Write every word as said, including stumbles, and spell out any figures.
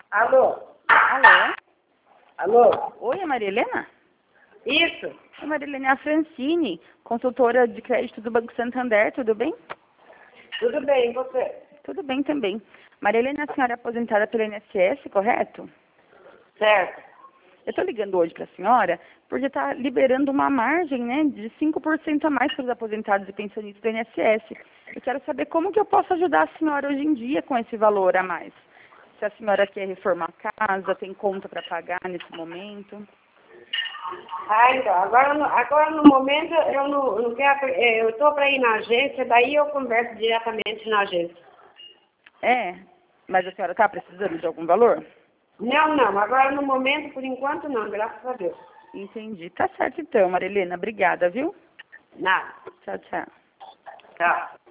Alô? Alô? Alô? Oi, é Maria Helena? Isso? É Maria Helena, é a Francine, consultora de crédito do Banco Santander, tudo bem? Tudo bem, e você? Tudo bem também. Maria Helena, a senhora é aposentada pelo I N S S, correto? Certo. Eu estou ligando hoje para a senhora porque está liberando uma margem, né, de cinco por cento a mais para os aposentados e pensionistas do I N S S. Eu quero saber como que eu posso ajudar a senhora hoje em dia com esse valor a mais. Se a senhora quer reformar a casa, tem conta para pagar nesse momento. Ah, então, agora, no- agora no momento eu não, não quero, eh, eu estou para ir na agência, daí eu converso diretamente na agência. É, mas a senhora está precisando de algum valor? Não, não, agora no momento, por enquanto não, graças a Deus. Entendi. Tá certo então, Maria Helena. Obrigada, viu? Nada. Tchau, tchau. Tchau.